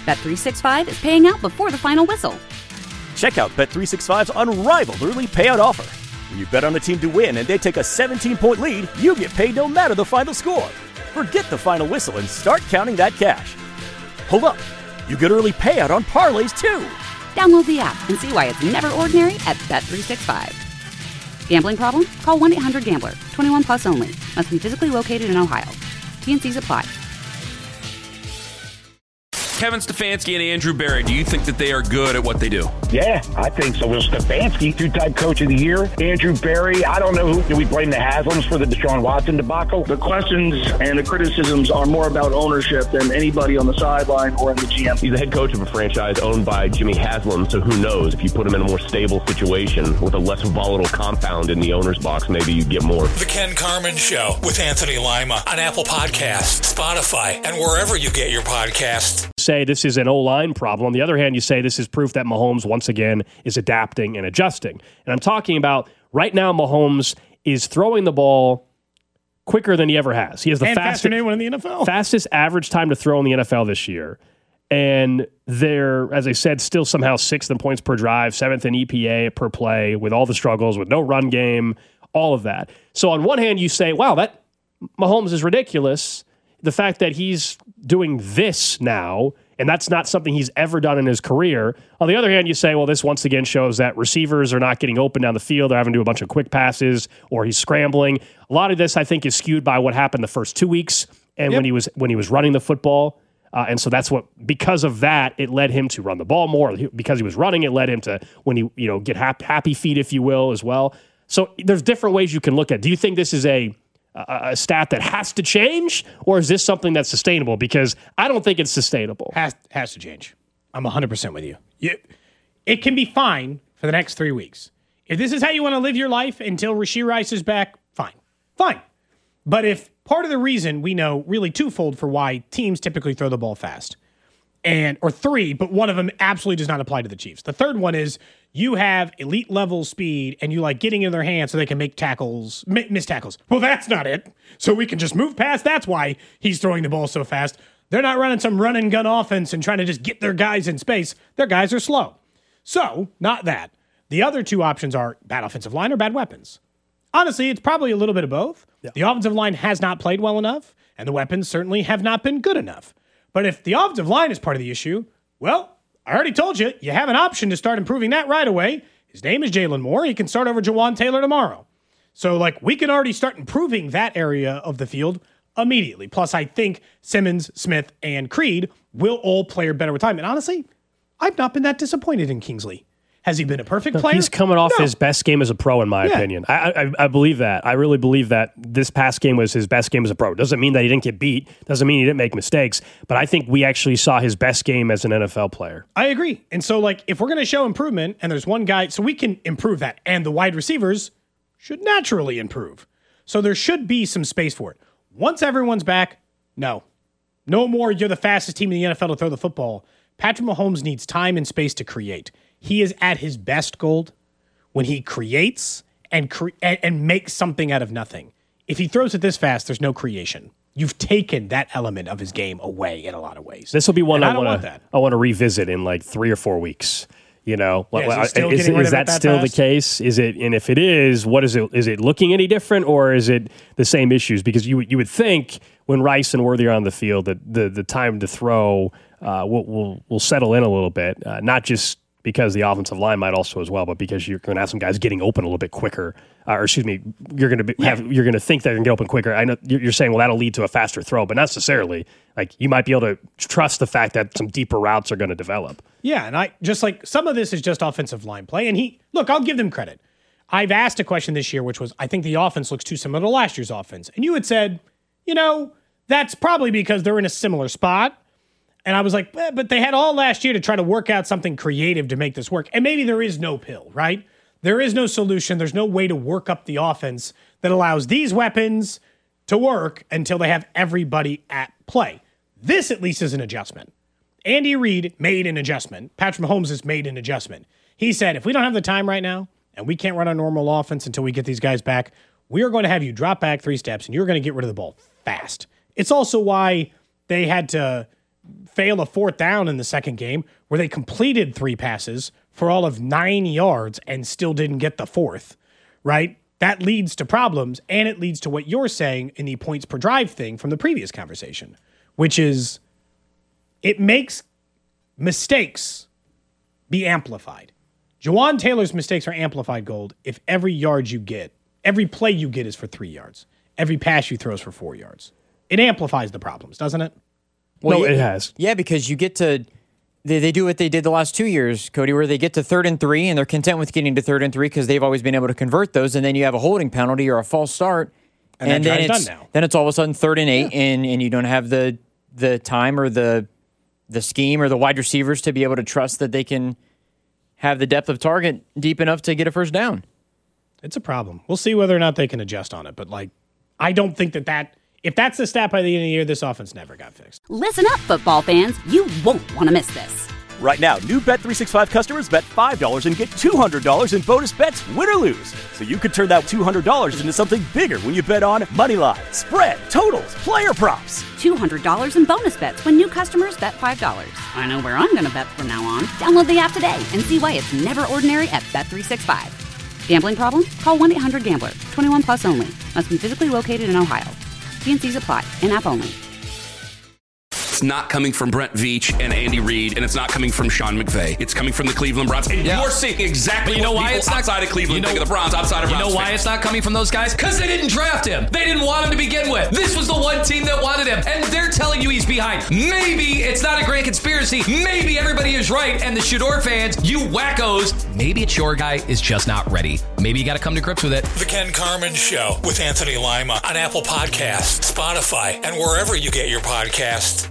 Bet365 is paying out before the final whistle. Check out Bet365's unrivaled early payout offer. When you bet on a team to win and they take a 17-point lead, you get paid no matter the final score. Forget the final whistle and start counting that cash. Hold up. You get early payout on parlays, too. Download the app and see why it's never ordinary at Bet365. Gambling problem? Call 1-800-GAMBLER. 21 plus only. Must be physically located in Ohio. T&Cs apply. Kevin Stefanski and Andrew Berry, do you think that they are good at what they do? Yeah, I think so. Well, Stefanski, two-time coach of the year. Andrew Berry, I don't know who. Do we blame the Haslams for the Deshaun Watson debacle? The questions and the criticisms are more about ownership than anybody on the sideline or in the GM. He's the head coach of a franchise owned by Jimmy Haslam, so who knows? If you put him in a more stable situation with a less volatile compound in the owner's box, maybe you get more. The Ken Carman Show with Anthony Lima on Apple Podcasts, Spotify, and wherever you get your podcasts. Say this is an O-line problem. On the other hand, you say this is proof that Mahomes, once again, is adapting and adjusting. And I'm talking about right now Mahomes is throwing the ball quicker than he ever has. He has the faster than anyone in the NFL. Fastest average time to throw in the NFL this year. And they're, as I said, still somehow 6th in points per drive, 7th in EPA per play, with all the struggles, with no run game, all of that. So on one hand, you say, wow, that Mahomes is ridiculous. The fact that he's doing this now, and that's not something he's ever done in his career. On the other hand, you say, well, this once again shows that receivers are not getting open down the field. They're having to do a bunch of quick passes, or he's scrambling. A lot of this, I think, is skewed by what happened the first 2 weeks and when he was running the football. And so that's what, because of that, it led him to run the ball more. Because he was running, it led him to, when he, get happy feet, if you will, as well. So there's different ways you can look at it. Do you think this is a stat that has to change, or is this something that's sustainable? Because I don't think it's sustainable. Has to change. I'm 100% with you. It can be fine for the next 3 weeks. If this is how you want to live your life until Rashee Rice is back, fine. But if part of the reason we know, really twofold for why teams typically throw the ball fast, or three, but one of them absolutely does not apply to the Chiefs. The third one is you have elite level speed and you like getting in their hands so they can make tackles, miss tackles. Well, that's not it. So we can just move past. That's why he's throwing the ball so fast. They're not running some run and gun offense and trying to just get their guys in space. Their guys are slow. So, not that. The other two options are bad offensive line or bad weapons. Honestly, it's probably a little bit of both. Yeah. The offensive line has not played well enough, and the weapons certainly have not been good enough. But if the offensive line is part of the issue, well, I already told you, you have an option to start improving that right away. His name is Jalen Moore. He can start over Jawan Taylor tomorrow. So, we can already start improving that area of the field immediately. Plus, I think Simmons, Smith, and Creed will all play better with time. And honestly, I've not been that disappointed in Kingsley. Has he been a perfect player? He's coming off his best game as a pro, in my opinion. I believe that. I really believe that this past game was his best game as a pro. Doesn't mean that he didn't get beat. Doesn't mean he didn't make mistakes. But I think we actually saw his best game as an NFL player. I agree. And so, if we're going to show improvement, and there's one guy, so we can improve that. And the wide receivers should naturally improve. So there should be some space for it. Once everyone's back, no more you're the fastest team in the NFL to throw the football. Patrick Mahomes needs time and space to create. He is at his best, Gold, when he creates and makes something out of nothing. If he throws it this fast, there's no creation. You've taken that element of his game away in a lot of ways. This will be one I want to revisit in 3 or 4 weeks. Is that still the case? Is it? And if it is, what is it? Is it looking any different, or is it the same issues? Because you would think when Rice and Worthy are on the field that the time to throw will settle in a little bit, not just because the offensive line might also as well, but because you're going to have some guys getting open a little bit quicker. You're going to think they're going to get open quicker. I know you're saying, well, that'll lead to a faster throw, but not necessarily. You might be able to trust the fact that some deeper routes are going to develop. Yeah, and I just some of this is just offensive line play. And I'll give them credit. I've asked a question this year, which was, I think the offense looks too similar to last year's offense. And you had said, that's probably because they're in a similar spot. And I was like, but they had all last year to try to work out something creative to make this work. And maybe there is no pill, right? There is no solution. There's no way to work up the offense that allows these weapons to work until they have everybody at play. This, at least, is an adjustment. Andy Reid made an adjustment. Patrick Mahomes has made an adjustment. He said, if we don't have the time right now and we can't run a normal offense until we get these guys back, we are going to have you drop back 3 steps and you're going to get rid of the ball fast. It's also why they had to fail a fourth down in the second game where they completed 3 passes for all of 9 yards and still didn't get the fourth, right? That leads to problems, and it leads to what you're saying in the points per drive thing from the previous conversation, which is it makes mistakes be amplified. Jawan Taylor's mistakes are amplified, Gold, if every yard you get, every play you get is for 3 yards. Every pass you throw is for 4 yards. It amplifies the problems, doesn't it? Well, no, it has. Yeah, because you get to... They do what they did the last 2 years, Cody, where they get to 3rd and 3, and they're content with getting to 3rd and 3 because they've always been able to convert those, and then you have a holding penalty or a false start, and then it's all of a sudden 3rd and 8, and you don't have the time or the scheme or the wide receivers to be able to trust that they can have the depth of target deep enough to get a first down. It's a problem. We'll see whether or not they can adjust on it, but I don't think that if that's the stat by the end of the year, this offense never got fixed. Listen up, football fans. You won't want to miss this. Right now, new Bet365 customers bet $5 and get $200 in bonus bets, win or lose. So you could turn that $200 into something bigger when you bet on moneyline, spread, totals, player props. $200 in bonus bets when new customers bet $5. I know where I'm going to bet from now on. Download the app today and see why it's never ordinary at Bet365. Gambling problem? Call 1-800-GAMBLER. 21 plus only. Must be physically located in Ohio. T&Cs apply. In-app only. It's not coming from Brent Veach and Andy Reid, and it's not coming from Sean McVay. It's coming from the Cleveland Browns. And you're seeing exactly what people outside of Cleveland think of the Browns, outside of Browns. You know why it's not coming from those guys? Because they didn't draft him. They didn't want him to begin with. This was the one team that wanted him, and they're telling you he's behind. Maybe it's not a grand conspiracy. Maybe everybody is right, and the Shador fans, you wackos, maybe it's your guy is just not ready. Maybe you got to come to grips with it. The Ken Carman Show with Anthony Lima on Apple Podcasts, Spotify, and wherever you get your podcasts.